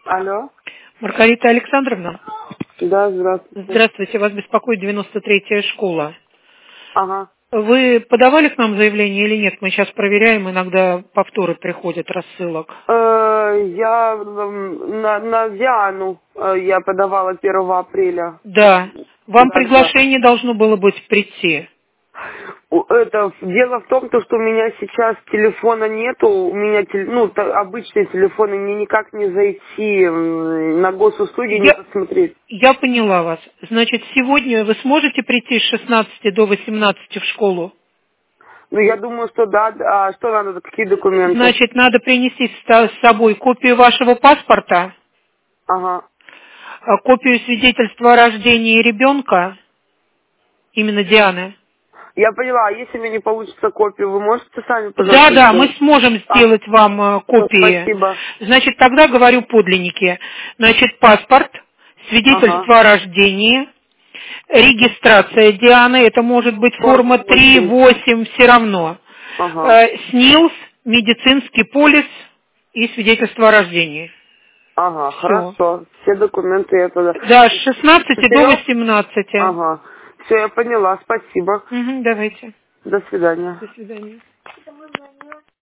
Алло. Маргарита Александровна, Да, здравствуйте. здравствуйте, вас беспокоит 93-я школа. Ага. Вы подавали к нам заявление или нет? Мы сейчас проверяем, иногда повторы приходят рассылок. Я на Диану я подавала 1 апреля. Да, вам Да, да. приглашение должно было быть прийти. Дело в том, что у меня сейчас телефона нету, у меня обычные телефоны, мне никак не зайти на госуслуги, не посмотреть. Я поняла вас. Значит, сегодня вы сможете прийти с 16 до 18 в школу? Ну, я думаю, что да. А что надо, какие документы? Значит, надо принести с собой копию вашего паспорта, Ага. копию свидетельства о рождении ребенка, именно Дианы. Я поняла, а если мне не получится копию, вы можете сами, пожалуйста, Да, мы сделать? сможем сделать вам копии. Спасибо. Значит, тогда говорю подлинники. Значит, паспорт, Ага. свидетельство о рождении, регистрация Дианы, это может быть форма Форма 3, 8. 8, все равно. Ага. СНИЛС, медицинский полис и свидетельство о рождении. Ага, Все. хорошо. Все документы я тогда. Да, с 16 до Четырех? 18. Ага. Все, я поняла. Спасибо. Давайте. До свидания. До свидания.